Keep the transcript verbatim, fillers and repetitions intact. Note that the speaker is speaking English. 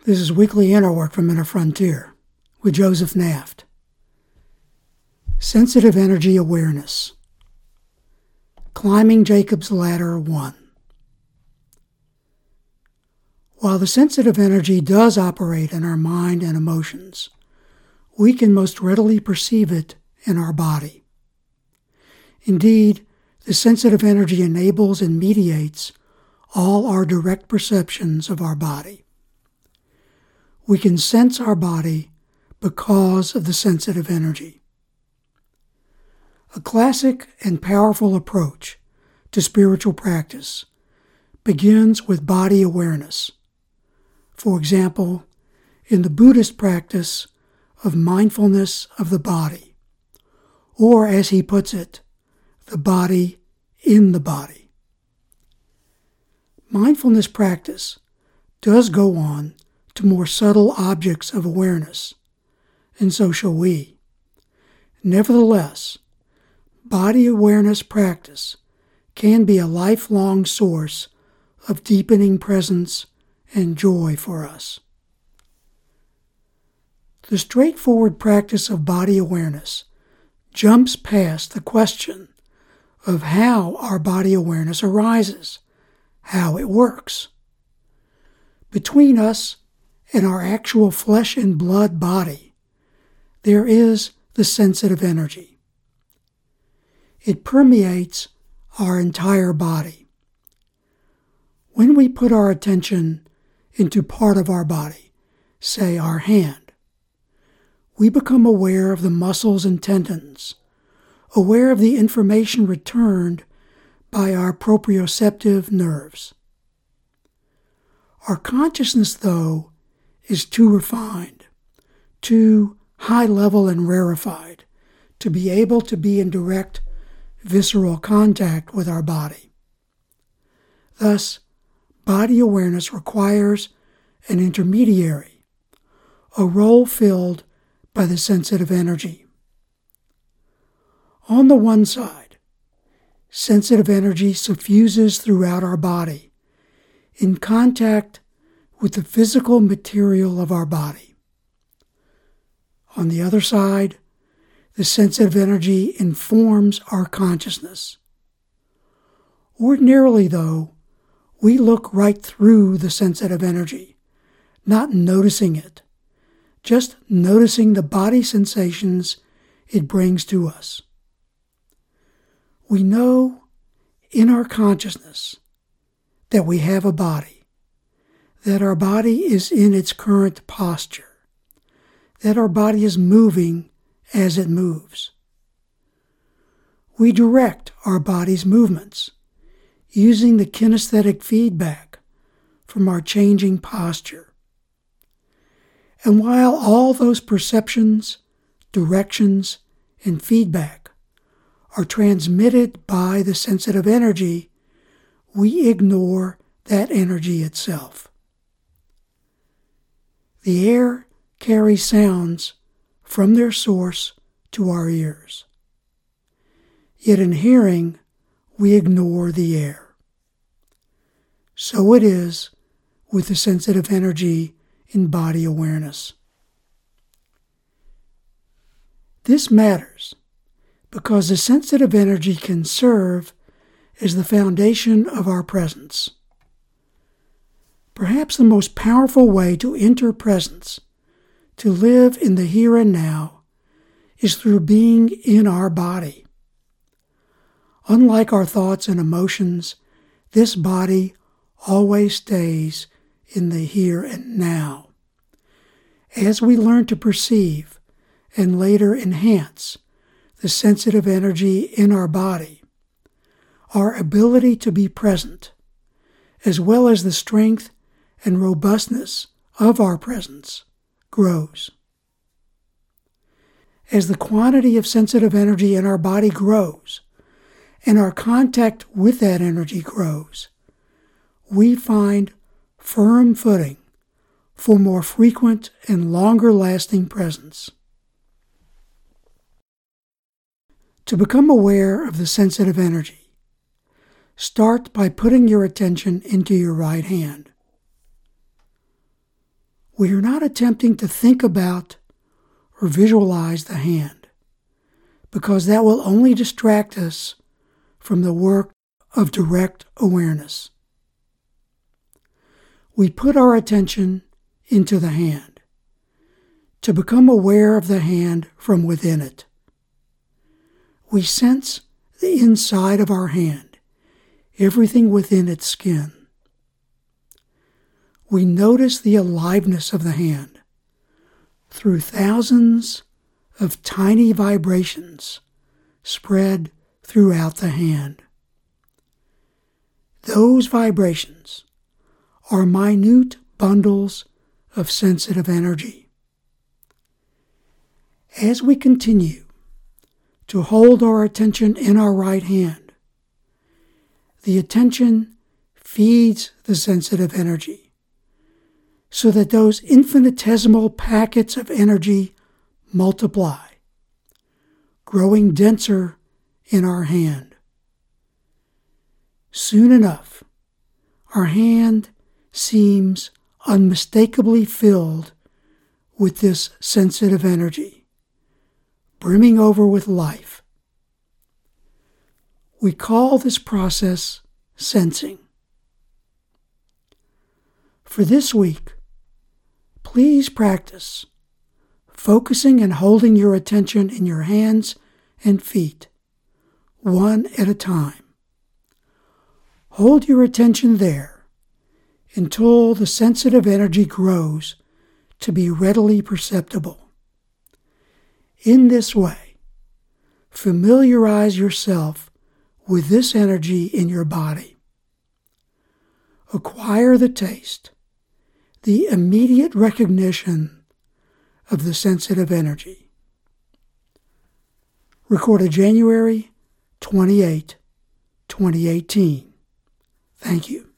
This is Weekly Inner Work from Inner Frontier with Joseph Naft. Sensitive Energy Awareness. Climbing Jacob's Ladder one. While the sensitive energy does operate in our mind and emotions, we can most readily perceive it in our body. Indeed, the sensitive energy enables and mediates all our direct perceptions of our body. We can sense our body because of the sensitive energy. A classic and powerful approach to spiritual practice begins with body awareness. For example, in the Buddhist practice of mindfulness of the body, or as he puts it, the body in the body. Mindfulness practice does go on to more subtle objects of awareness, and so shall we. Nevertheless, body awareness practice can be a lifelong source of deepening presence and joy for us. The straightforward practice of body awareness jumps past the question of how our body awareness arises, how it works. Between us and our actual flesh and blood body, there is the sensitive energy. It permeates our entire body. When we put our attention into part of our body, say our hand, we become aware of the muscles and tendons, aware of the information returned by our proprioceptive nerves. Our consciousness, though, is too refined, too high-level and rarefied to be able to be in direct visceral contact with our body. Thus, body awareness requires an intermediary, a role filled by the sensitive energy. On the one side, sensitive energy suffuses throughout our body, in contact with the physical material of our body. On the other side, the sensitive energy informs our consciousness. Ordinarily, though, we look right through the sensitive energy, not noticing it, just noticing the body sensations it brings to us. We know in our consciousness that we have a body, that our body is in its current posture, that our body is moving as it moves. We direct our body's movements using the kinesthetic feedback from our changing posture. And while all those perceptions, directions, and feedback are transmitted by the sensitive energy, we ignore that energy itself. The air carries sounds from their source to our ears. Yet in hearing, we ignore the air. So it is with the sensitive energy in body awareness. This matters because the sensitive energy can serve as the foundation of our presence. Perhaps the most powerful way to enter presence, to live in the here and now, is through being in our body. Unlike our thoughts and emotions, this body always stays in the here and now. As we learn to perceive and later enhance the sensitive energy in our body, our ability to be present, as well as the strength and robustness of our presence, grows. As the quantity of sensitive energy in our body grows, and our contact with that energy grows, we find firm footing for more frequent and longer-lasting presence. To become aware of the sensitive energy, start by putting your attention into your right hand. We are not attempting to think about or visualize the hand, because that will only distract us from the work of direct awareness. We put our attention into the hand to become aware of the hand from within it. We sense the inside of our hand, everything within its skin. We notice the aliveness of the hand through thousands of tiny vibrations spread throughout the hand. Those vibrations are minute bundles of sensitive energy. As we continue to hold our attention in our right hand, the attention feeds the sensitive energy, so that those infinitesimal packets of energy multiply, growing denser in our hand. Soon enough, our hand seems unmistakably filled with this sensitive energy, brimming over with life. We call this process sensing. For this week, please practice focusing and holding your attention in your hands and feet, one at a time. Hold your attention there until the sensitive energy grows to be readily perceptible. In this way, familiarize yourself with this energy in your body. Acquire the taste, the immediate recognition of the sensitive energy. Recorded January twenty-eighth, twenty eighteen. Thank you.